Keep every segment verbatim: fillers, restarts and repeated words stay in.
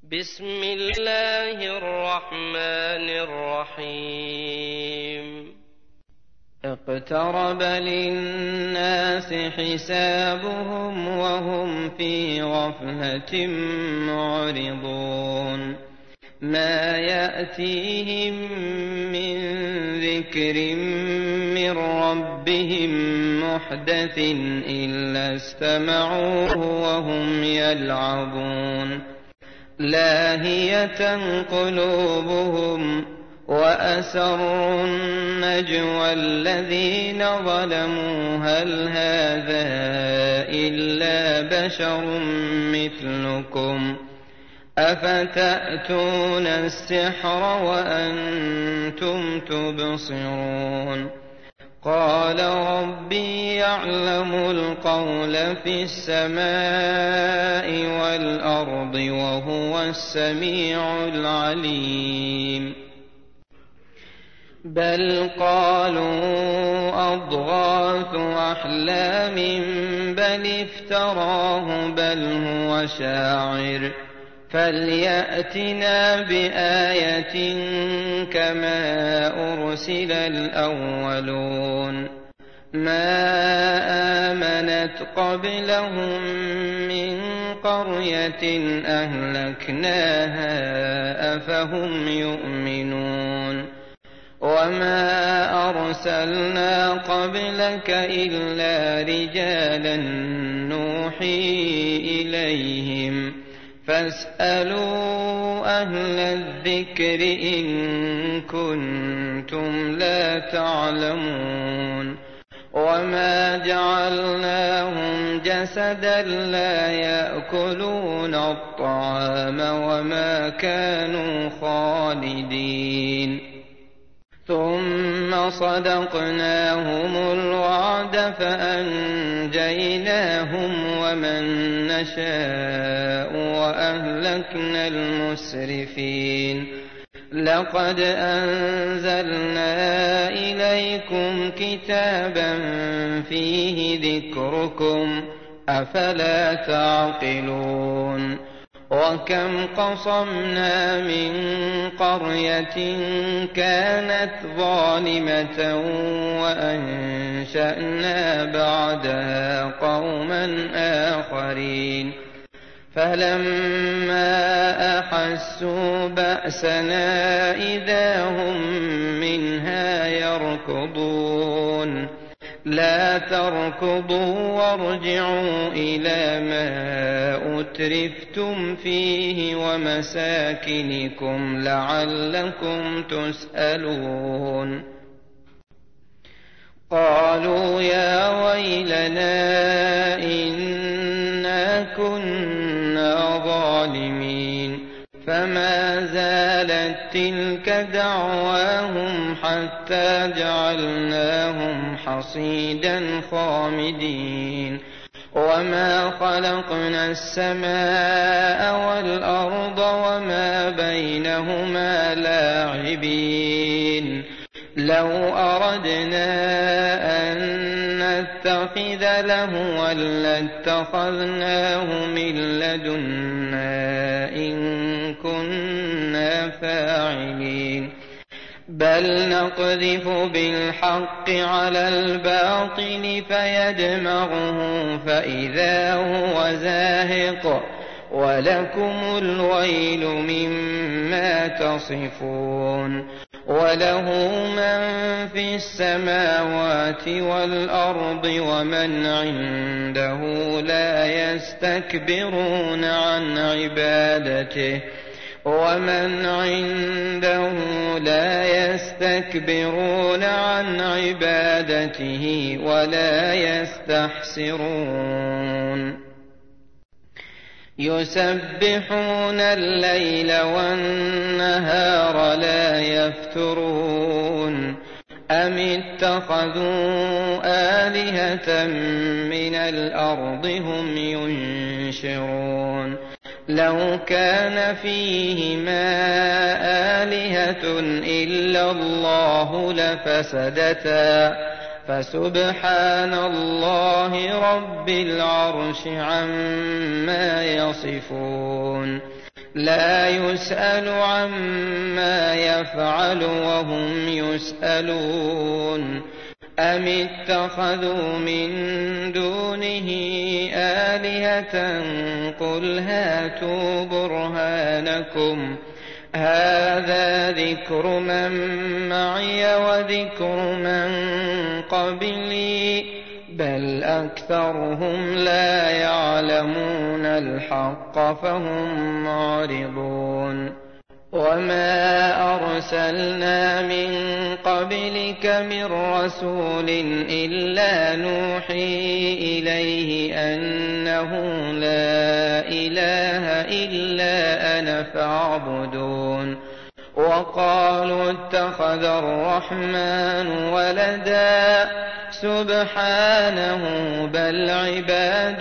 بسم الله الرحمن الرحيم اقترب للناس حسابهم وهم في غفلة معرضون ما يأتيهم من ذكر من ربهم محدث إلا استمعوه وهم يلعبون لاهية قلوبهم وأسروا النجوى الذين ظلموا هل هذا إلا بشر مثلكم أفتأتون السحر وأنتم تبصرون قال ربي يعلم القول في السماء والأرض وهو السميع العليم بل قالوا أضغاث أحلام بل افتراه بل هو شاعر فليأتنا بآية كما أرسل الأولون ما آمنت قبلهم من قرية أهلكناها أفهم يؤمنون وما أرسلنا قبلك إلا رجالا نوحي إليهم فاسألوا أهل الذكر إن كنتم لا تعلمون وما جعلناهم جسدا لا يأكلون الطعام وما كانوا خالدين ثم صدقناهم الوعد فأنجيناهم ومن نشاء وأهلكنا المسرفين لقد أنزلنا إليكم كتابا فيه ذكركم أفلا تعقلون وكم قصمنا من قرية كانت ظالمة وأنشأنا بعدها قوما آخرين فلما أحسوا بأسنا إذا هم منها يركضون لا تركضوا وارجعوا إلى ما أترفتم فيه ومساكنكم لعلكم تسألون قالوا يا ويلنا إنا كنا ظالمين فما زالت تلك دعواهم حتى جعلناهم حصيدا خامدين وما خلقنا السماء والأرض وما بينهما لاعبين لو أردنا أن نتخذ لهوا لاتخذناه من لدنا إن كنا فاعلين بل نقذف بالحق على الباطل فيدمغه فإذا هو زاهق ولكم الويل مما تصفون وله من في السماوات والأرض ومن عنده لا يستكبرون عن عبادته ومن عنده لا يستكبرون عن عبادته ولا يستحسرون يسبحون الليل والنهار لا يفترون أم اتخذوا آلهة من الأرض هم ينشرون لو كان فيهما آلهة إلا الله لفسدتا فسبحان الله رب العرش عما يصفون لا يسأل عما يفعل وهم يسألون أم اتخذوا من دونه آلهة قل هاتوا برهانكم هذا ذكر من معي وذكر من قبلي بل أكثرهم لا يعلمون الحق فهم معرضون وما أرسلنا من قبلك من رسول إلا نوحي إليه أنه لا إله إلا أنا فاعبدون وقالوا اتخذ الرحمن ولدا سبحانه بل عباد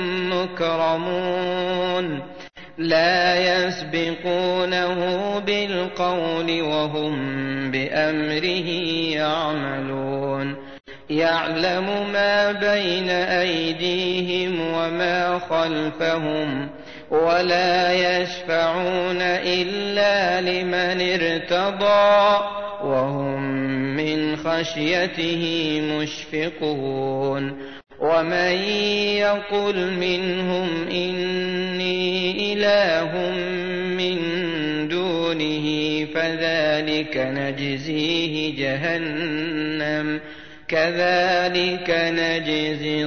مكرمون لا يسبقونه بالقول وهم بأمره يعملون يعلم ما بين أيديهم وما خلفهم ولا يشفعون إلا لمن ارتضى وهم من خشيته مشفقون ومن يقل منهم إني إله من دونه فذلك نجزيه جهنم كذلك نجزي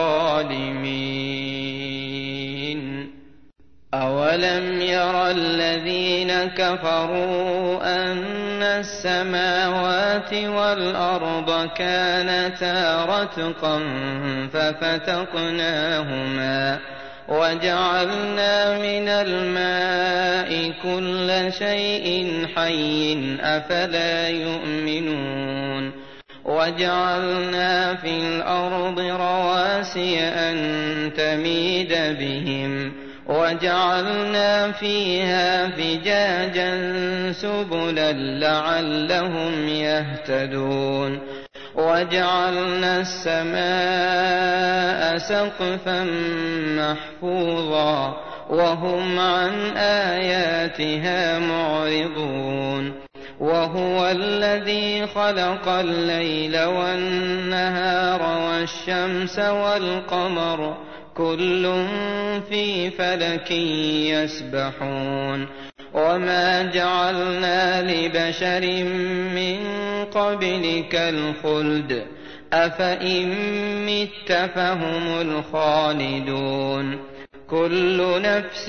الظالمين أولم ير الذين كفروا أن السماوات والأرض كانتا رتقا ففتقناهما وجعلنا من الماء كل شيء حي أفلا يؤمنون وجعلنا في الأرض رواسي أن تميد بهم وجعلنا فيها فجاجا سبلا لعلهم يهتدون وجعلنا السماء سقفا محفوظا وهم عن آياتها معرضون وهو الذي خلق الليل والنهار والشمس والقمر كل في فلك يسبحون وما جعلنا لبشر من قبلك الخلد أفإن مت فهم الخالدون كل نفس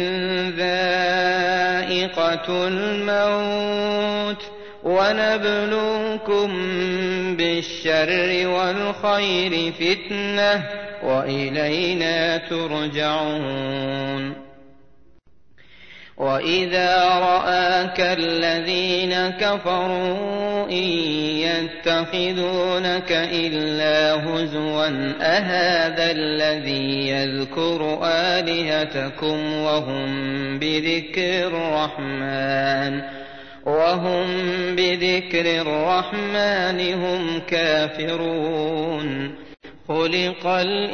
ذائقة الموت ونبلوكم بالشر والخير فتنة وإلينا ترجعون وإذا رآك الذين كفروا إن يتخذونك إلا هزوا أهذا الذي يذكر آلهتكم وهم بذكر الرحمن وهم بذكر الرحمن هم كافرون خلق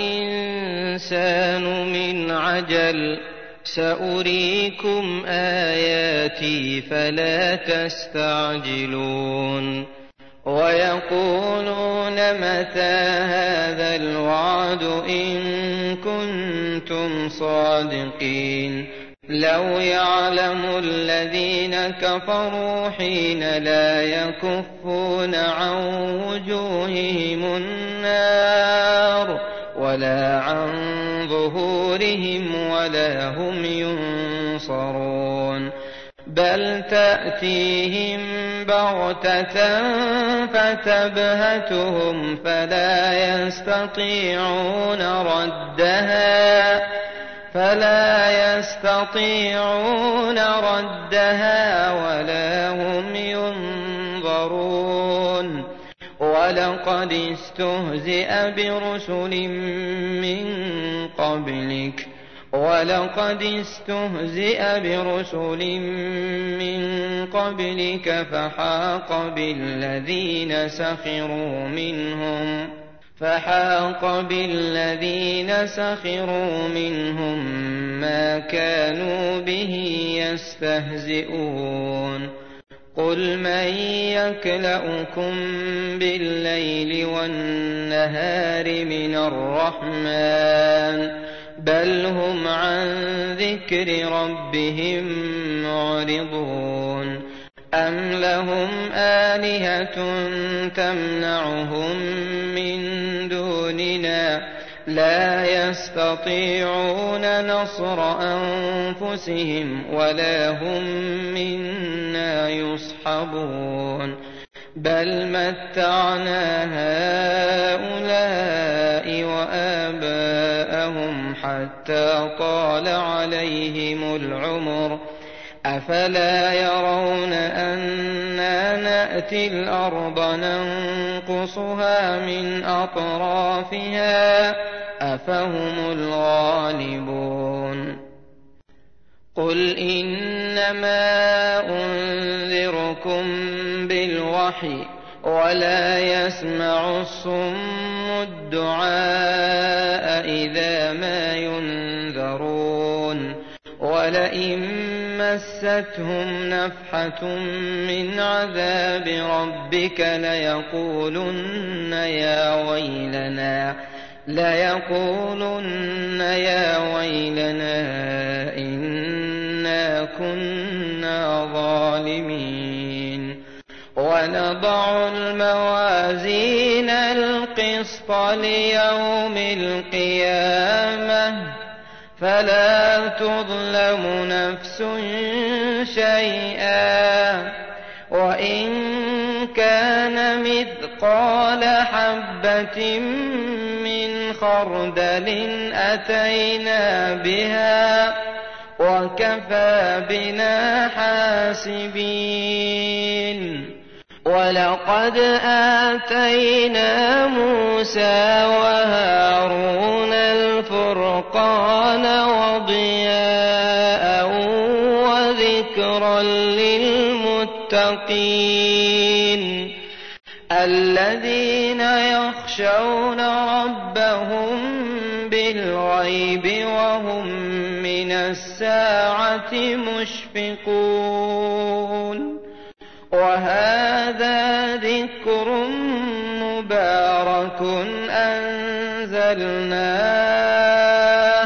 الإنسان من عجل سأريكم آياتي فلا تستعجلون ويقولون متى هذا الوعد إن كنتم صادقين لو يعلم الذين كفروا حين لا يكفون عن وجوههم النار ولا عن ظهورهم ولا هم ينصرون بل تأتيهم بغتة فتبهتهم فلا يستطيعون ردها فلا يستطيعون ردها ولا هم ينظرون ولقد استهزئ برسل من قبلك ولقد استهزئ برسل من قبلك فحاق بالذين سخروا منهم فحاق بالذين سخروا منهم ما كانوا به يستهزئون قل من يكلؤكم بالليل والنهار من الرحمن بل هم عن ذكر ربهم معرضون أم لهم آلهة تمنعهم من دوننا لا يستطيعون نصر أنفسهم ولا هم منا يصحبون بل متعنا هؤلاء وآباءهم حتى طال عليهم العمر أفلا يرون أنا نأتي الأرض ننقصها من أطرافها أفهم الغالبون قل إنما أنذركم بالوحي ولا يسمع الصم الدعاء إذا ما ينذرون ولئن مستهم نفحة من عذاب ربك ليقولن يا ويلنا ليقولن يا ويلنا إنا كنا ظالمين ونضع الموازين القسط ليوم القيامة فلا تظلم نفس شيئا وإن كان مثقال حبة من خردل أتينا بها وكفى بنا حاسبين ولقد آتينا موسى وهارون الفرقان وضياء وذكرا للمتقين الذين يخشون ربهم بالغيب وهم من الساعة مشفقون وهذا ذكر مبارك أنزلناه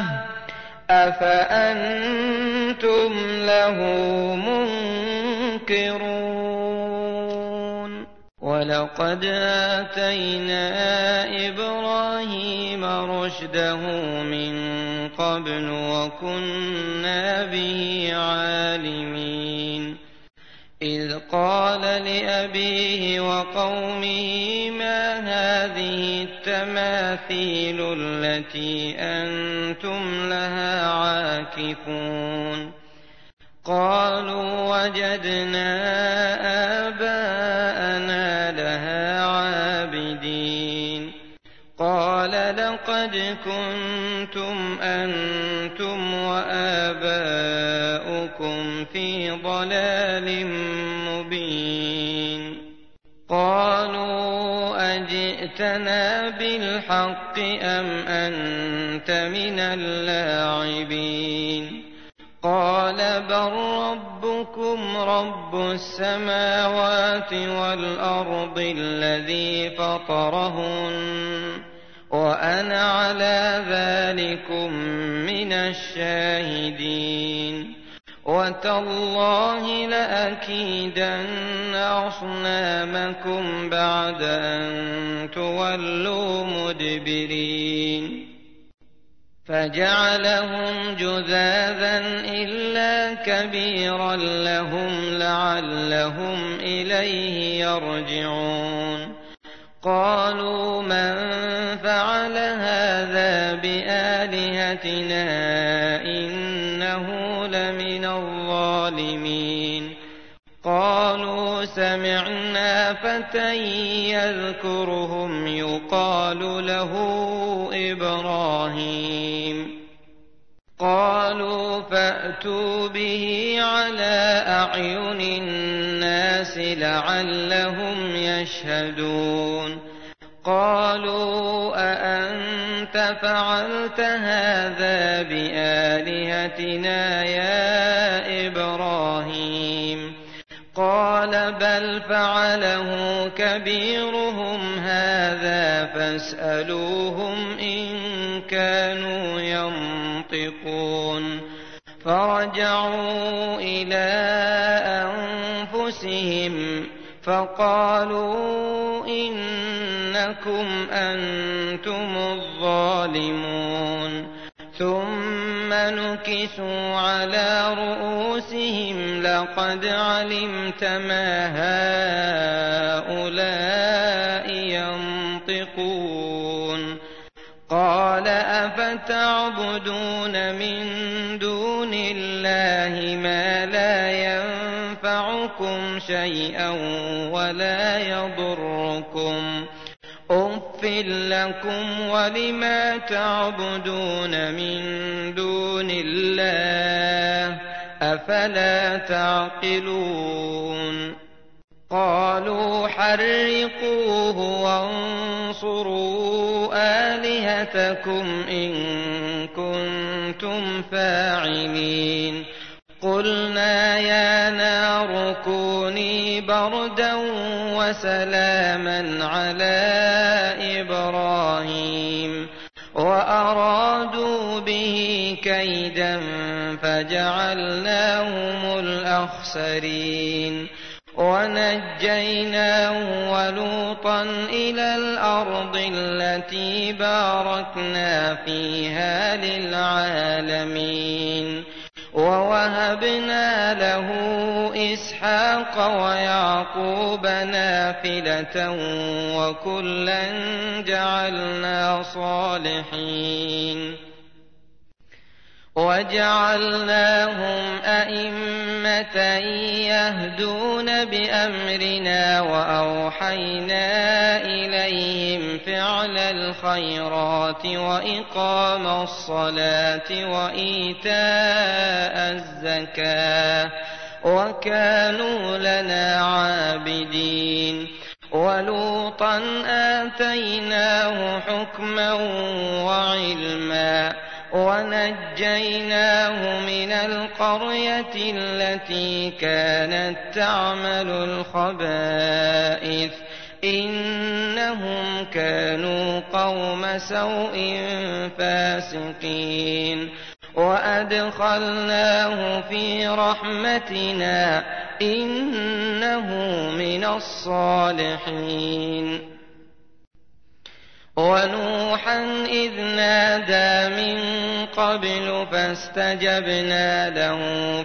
أفأنتم له منكرون ولقد آتينا إبراهيم رشده من قبل وكنا به عالمين إذ قال لأبيه وقومه ما هذه التماثيل التي أنتم لها عاكفون قالوا وجدنا آباءنا لها عابدين قال لقد كنتم أنتم وآباؤكم في ضلال مبين قالوا أجئتنا بالحق أم أنت من اللاعبين قال بل ربكم رب السماوات والأرض الذي فطرهن وأنا على ذلكم من الشاهدين وتالله لأكيدن أصنامكم بعد أن تولوا مدبرين فجعلهم جذاذا إلا كبيرا لهم لعلهم إليه يرجعون قالوا من فعل هذا بآلهتنا إنه لمن الظالمين قالوا سمعنا فتى يذكرهم يقال له إبراهيم قالوا فأتوا به على أعين الناس لعلهم يشهدون قالوا أأنت فعلت هذا بآلهتنا يا إبراهيم قال بل فعله كبيرهم هذا فاسألوهم إن كانوا ينطقون فرجعوا إلى أنفسهم فقالوا إنكم أنتم الظالمون ثم نكسوا على رؤوسهم لقد علمت ما هؤلاء ينطقون قال أفتعبدون من دون الله ما لا ينفعكم شيئا ولا يضركم أُفٍّ لكم ولما تعبدون من دون الله أفلا تعقلون قالوا حرقوه وانصروا آلهتكم إن كنتم فاعلين قلنا يا نار كوني بردا وسلاما على إبراهيم وأرادوا به كيدا فجعلناهم الأخسرين ونجيناه ولوطا إلى الأرض التي باركنا فيها للعالمين ووهبنا له إسحاق ويعقوب نافلة وكلا جعلنا صالحين وجعلناهم أئمة يهدون بأمرنا وأوحينا إليهم فعل الخيرات وإقام الصلاة وإيتاء الزكاة وكانوا لنا عابدين ولوطا آتيناه حكما وعلما ونجيناه من القرية التي كانت تعمل الخبائث إنهم كانوا قوم سوء فاسقين وأدخلناه في رحمتنا إنه من الصالحين ونوحا إذ نادى من قبل فاستجبنا له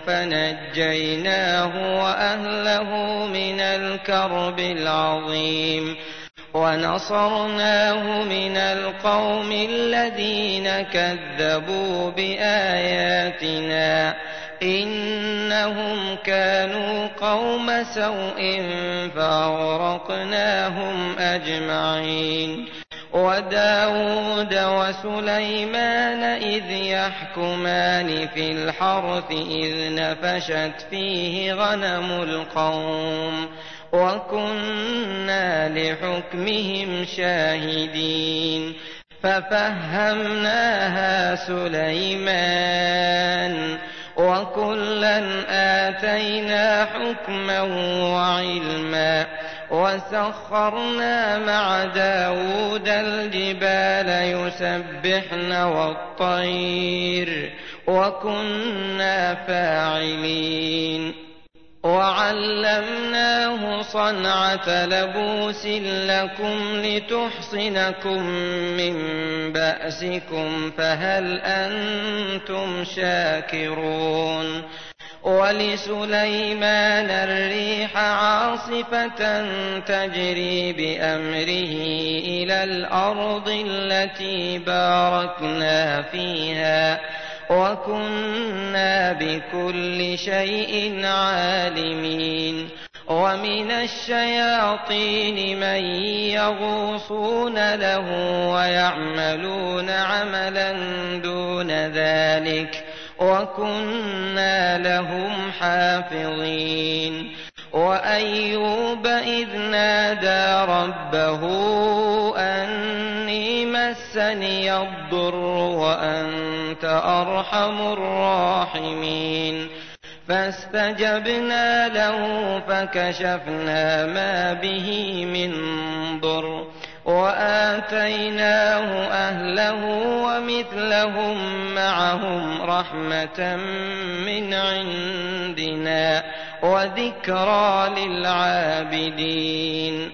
فنجيناه وأهله من الكرب العظيم ونصرناه من القوم الذين كذبوا بآياتنا إنهم كانوا قوم سوء فأغرقناهم أجمعين وداود وسليمان إذ يحكمان في الحرث إذ نفشت فيه غنم القوم وكنا لحكمهم شاهدين ففهمناها سليمان وكلا آتينا حكما وعلما وسخرنا مع داود الجبال يسبحن والطير وكنا فاعلين وعلمناه صنعة لبوس لكم لتحصنكم من بأسكم فهل أنتم شاكرون ولسليمان الريح عاصفة تجري بأمره إلى الأرض التي باركنا فيها وكنا بكل شيء عالمين ومن الشياطين من يغوصون له ويعملون عملا دون ذلك وكنا لهم حافظين وأيوب إذ نادى ربه مسني الضر وأنت أرحم الراحمين فاستجبنا له فكشفنا ما به من ضر وآتيناه أهله ومثلهم معهم رحمة من عندنا وذكرى للعابدين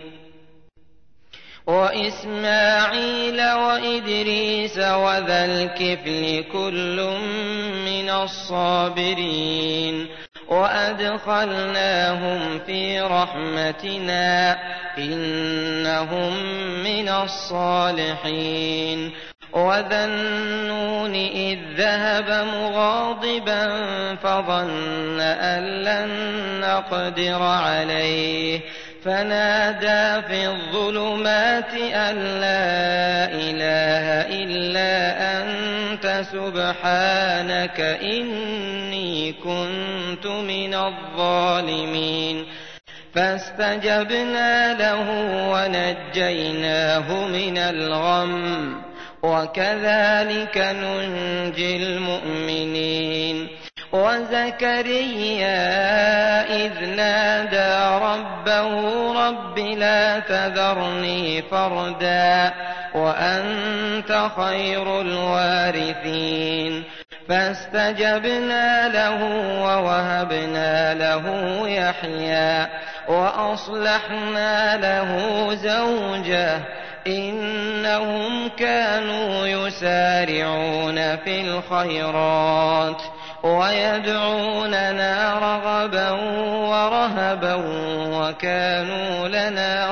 وإسماعيل وإدريس وذا الكفل كل من الصابرين وأدخلناهم في رحمتنا إنهم من الصالحين وذا النون إذ ذهب مغاضبا فظن أن لن نقدر عليه فنادى في الظلمات أن لا إله إلا أنت سبحانك إني كنت من الظالمين فاستجبنا له ونجيناه من الغم وكذلك ننجي المؤمنين وزكريا إذ نادى ربه رب لا تذرني فردا وأنت خير الوارثين فاستجبنا له ووهبنا له يحيى وأصلحنا له زوجه إنهم كانوا يسارعون في الخيرات ويدعوننا رغبا ورهبا وكانوا لنا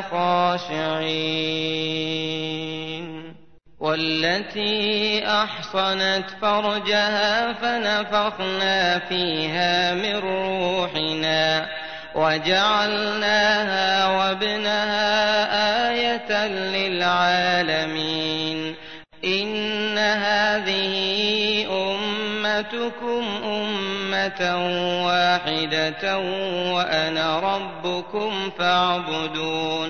خاشعين والتي أحصنت فرجها فنفخنا فيها من روحنا وجعلناها وابنها آية للعالمين إن هذه أمتكم أمة واحدة وأنا ربكم فاعبدون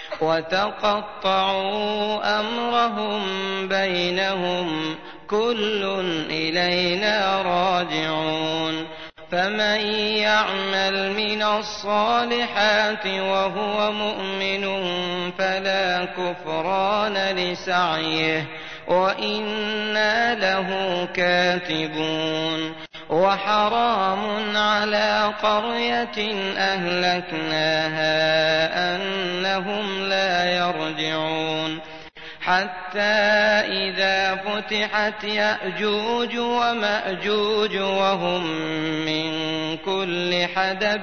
وتقطعوا أمرهم بينهم كل إلينا راجعون فمن يعمل من الصالحات وهو مؤمن فلا كفران لسعيه وإنا له كاتبون وحرام على قرية أهلكناها أنهم لا يرجعون حتى إذا فتحت يأجوج ومأجوج وهم من كل حدب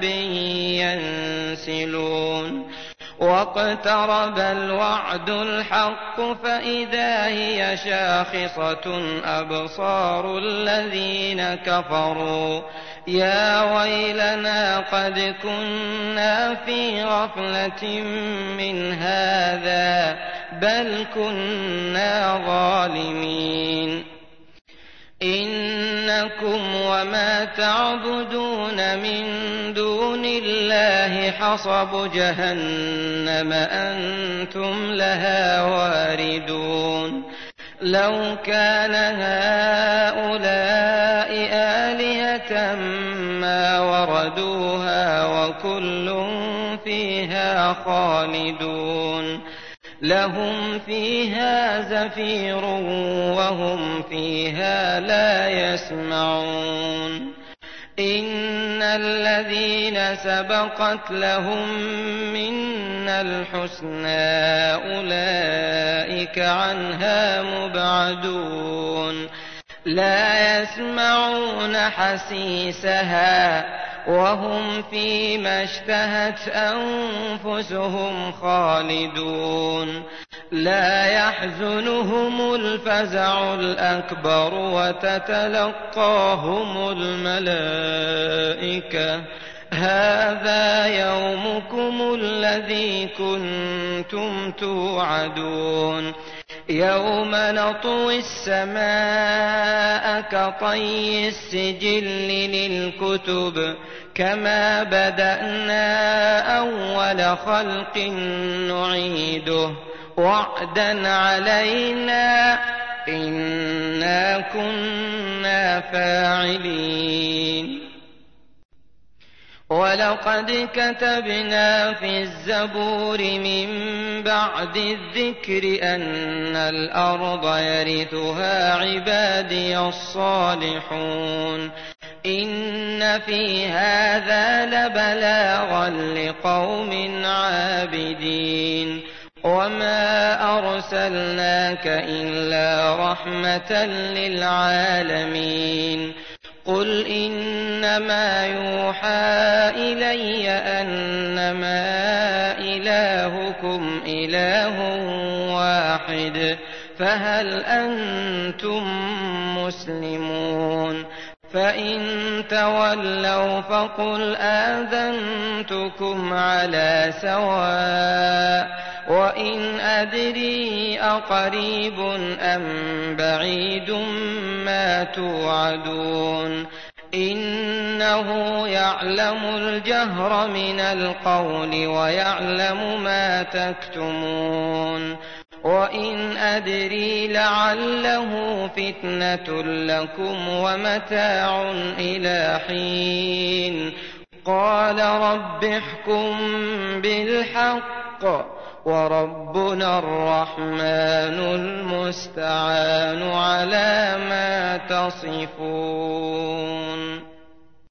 ينسلون واقترب الوعد الحق فإذا هي شاخصة أبصار الذين كفروا يا ويلنا قد كنا في غفلة من هذا بل كنا ظالمين إنكم وما تعبدون من دون الله حصب جهنم أنتم لها واردون لو كان هؤلاء آلهة ما وردوها وكل فيها خالدون لهم فيها زفير وهم فيها لا يسمعون إن الذين سبقت لهم منا الحسنى أولئك عنها مبعدون لا يسمعون حسيسها وهم فيما اشتهت أنفسهم خالدون لا يحزنهم الفزع الأكبر وتتلقاهم الملائكة هذا يومكم الذي كنتم توعدون يوم نطوي السماء كطي السجل للكتب كما بدأنا أول خلق نعيده وعدا علينا إنا كنا فاعلين ولقد كتبنا في الزبور من بعد الذكر أن الأرض يرثها عبادي الصالحون إن في هذا لبلاغا لقوم عابدين وما أرسلناك إلا رحمة للعالمين قل إنما يوحى إلي أنما إلهكم إله واحد فهل أنتم مسلمون فإن تولوا فقل آذنتكم على سواء وإن أدري أقريب أم بعيد ما توعدون إنه يعلم الجهر من القول ويعلم ما تكتمون وإن أدري لعله فتنة لكم ومتاع إلى حين قال رب احكم بالحق وربنا الرحمن المستعان على ما تصفون.